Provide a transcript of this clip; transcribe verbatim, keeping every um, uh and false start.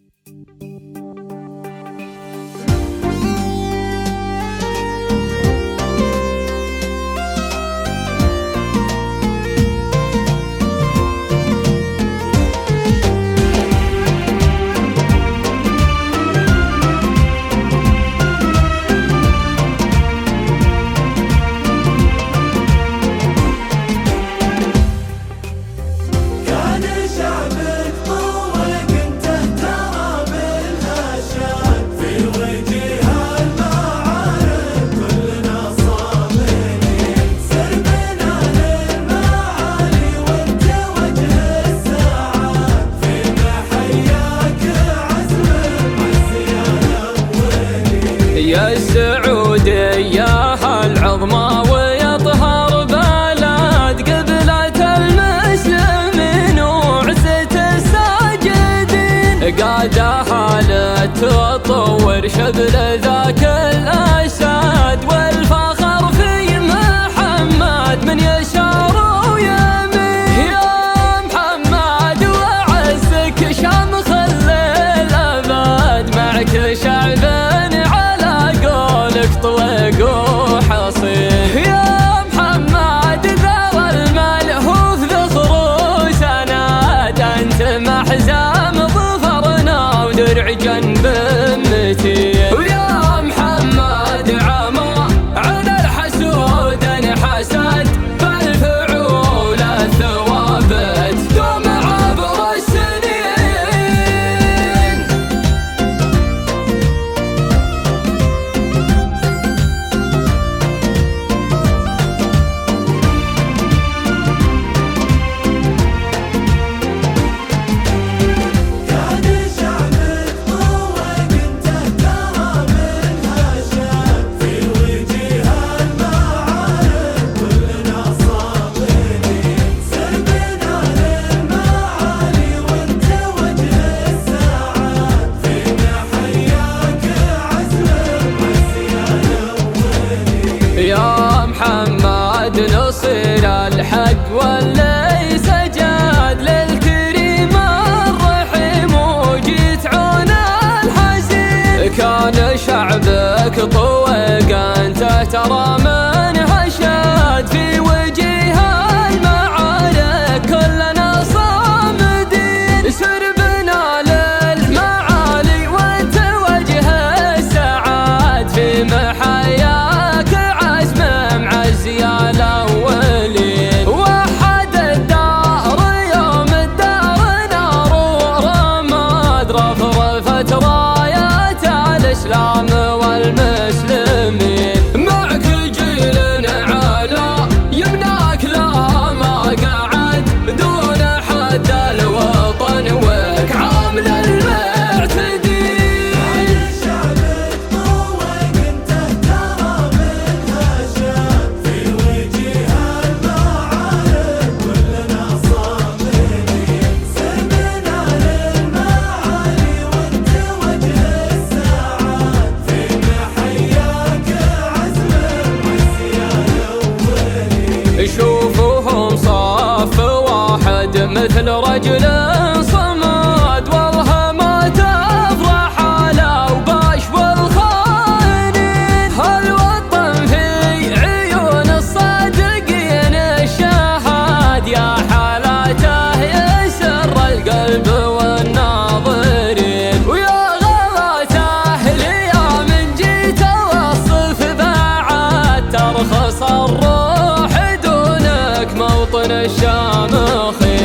يا السعودية العظمى ويطهر بلد قبلة المسلمين وعزة الساجدين، قادها لتطور شبل ذاك الأسد والفخر في محمد من يسار ويمين. يا محمد وعزك شمخ الأبد مع كل شعب طلق وحصين. يا محمد ذر الملهوف ذخر سناد، انت محزام ظفرنا ودرع جنب متين. ويا محمد عمى على الحسود انحسد بالفعول الثوابت دوم عبر السنين. يا محمد نصير الحق واللي سجد للكريم الرحيم وجيت عون الحزين. كان شعبك طوق انت ترى من هشد في وجيه المعارك كلنا صامدين. سر بنا للمعالي وانت وجه السعاد في محياك يا الأولين. وحد الدار يوم الدار نار ورماد رفرفت رايات الإسلام والمسلمين. معك جيل علا يمناك لا ما قعد دون حد الوطن وك عامل المعتدين. شوفوهم صف واحد مثل رجل صمد، والله ما تفرح على وباش والخائنين. هالوطن في عيون الصادقين الشهاد يا حالاته يسر القلب والناظرين. ويا غلاته ليا من جيت اوصف بعد ترخص الروح موطن الشامخين.